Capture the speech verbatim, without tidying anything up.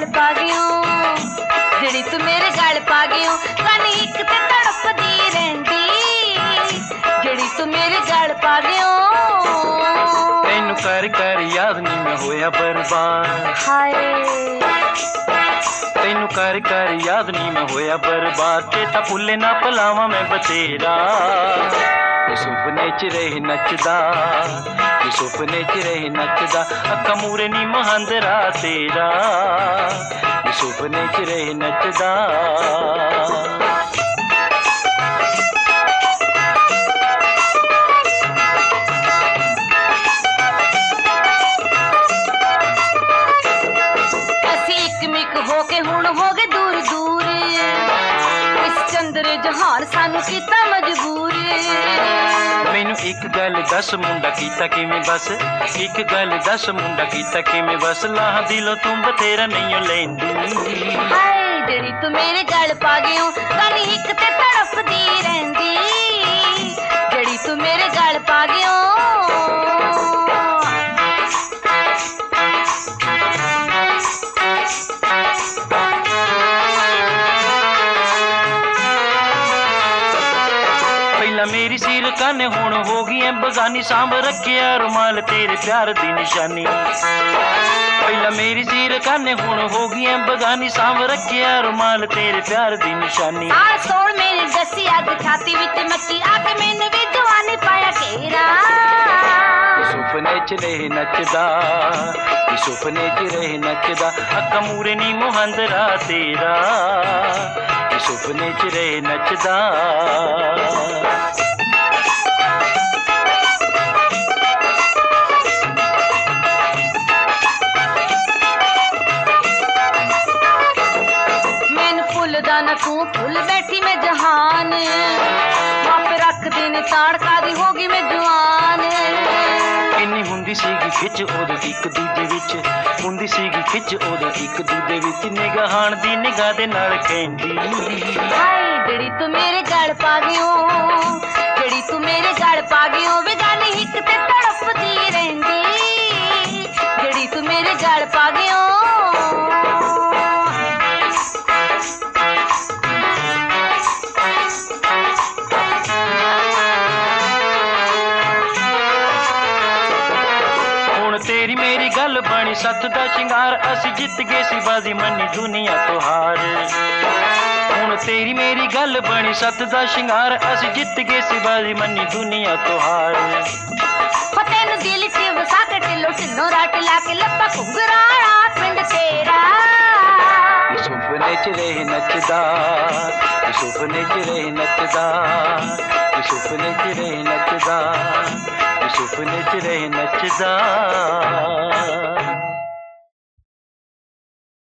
गल पा गयो, जिहड़ी तू मेरे गल पा गयो। कन इक ते तड़पदी रहिंदी, जिहड़ी तू मेरे गल पा गयो। तैनू कर कर याद नहीं मैं होया बर्बाद, हाय तैनू कर कर याद नहीं मैं होया बर्बाद। चेता भुल्ले ना भुलावां मैं बतेरा, सुपने च रही नचदा, सुपने च रही नचदा। अक्खां मूरे नी महांदरा तेरा, सुपने च रही नचदा। होके हुण हो गए दूर दूर, इस चंद्र जहान सानू कीता मजबूर। मैनू एक गल दस मुंडा कीता किवें बस, एक गल दस मुंडा कीता किवें बस। लाह दिलों तू बतेरा नहीं लैंदी, हाय जिहड़ी तू मेरे गल पा गयो। कन इक ते तड़पदी रहिंदी, जिहड़ी तू मेरे गल पा गयो। मेरी सिर काने हुण हो गई है बगानी, सांभ रखिया रुमाल तेरे प्यार दी निशानी। पहला मेरी सिर काने हुण हो गई है बगानी, सांभ रखिया रुमाल तेरे प्यार दी निशानी। आ सोल मेरी दसी अग छाती विच मची, आके मैनू भी जवानी पाया घेरा। सुपने च रही नचदा, सुपने च रही नचदा। अक्खां मूरे नी मुहांदरा तेरा, सुपने च रही नचदा। ना तू फुल बैठी मैं जहान, मापे रख देने ताड़का दी होगी मैं जवान। किन्नी हुंदी सीगी खिच ओदे इक दूजे विच, हुंदी सीगी खिच ओदे इक दूजे विच। निगाहान दी निगाह दे नाल कहंदी, हाय जिहड़ी तू मेरे गल पा गयो, जिहड़ी तू मेरे गल पा गयो। वे गल इक ते तड़पदी रहिंदी, जिहड़ी तू मेरे गल पा गयो। तेरी मेरी गल बनी सत दा शिंगार, असी जित गए सी बाजी मनी दुनिया तो हार। हुण तेरी मेरी गल बनी सत दा शिंगार, असी जित गए सी बाजी मनी दुनिया तो हार। तेनू दिल च वसा के टिलो टिलो राट ला के लप्पा घुंघराला पिंड तेरा। सुपने च रही नचदा, सुपने च रही नचदा, सुपने च रही नचदा, सुपने च रही नचदा।